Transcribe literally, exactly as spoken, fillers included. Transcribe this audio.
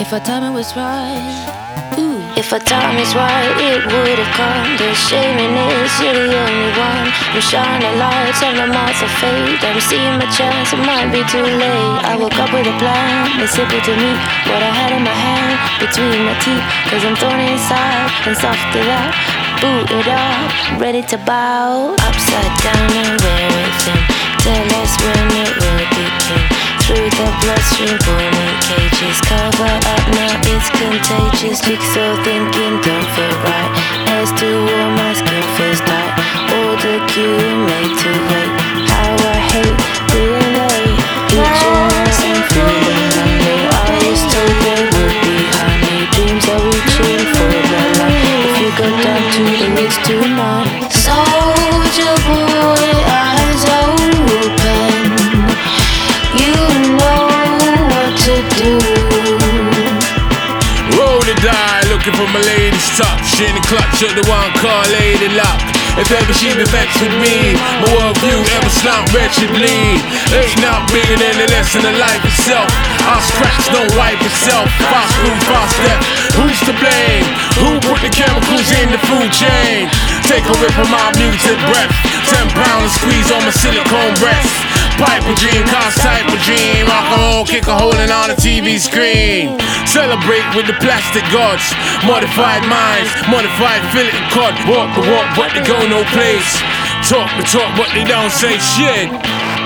If our timing was right, ooh. If our time is right, it would have come. The shame in this, you're the only one. I'm shining lights on the moths of fate. I'm seeing my chance, it might be too late. I woke up with a plan, it's simple to me. What I had in my hand, between my teeth. Cause I'm thrown inside, and after that, boot it up, ready to bow. Upside down and wear it thin. Tell us when it will begin. Through the bloodstream, born in cages. Cover up now, it's contagious. Jigsaw thinking don't feel right. As to warm, my skin feels tight. All the cue made to wait. How I hate being late. Each and I'm feeling lonely. I was told there would be honey. Dreams are reaching for the light. If you go down to the roots tonight. Soldier boy, eyes open. You know what to do. Roll the die, looking for my lady's touch. In the clutch of the one car lady luck. If ever she be vexed with me, my worldview ever slump wretchedly. Ain't not bigger than the lesson of life itself. Our scratch don't wipe itself. Fast food, fast step. Who's to blame? Who put the chemicals in the food chain? Take a whip of my muted breath. Ten pounds squeeze on my silicone breast. Pipe a dream, cast type a dream. Rock and roll, kick a hole in on the T V screen. Celebrate with the plastic gods. Modified minds, modified fillet cod. Walk the walk, but they go no place. Talk the talk, but they don't say shit.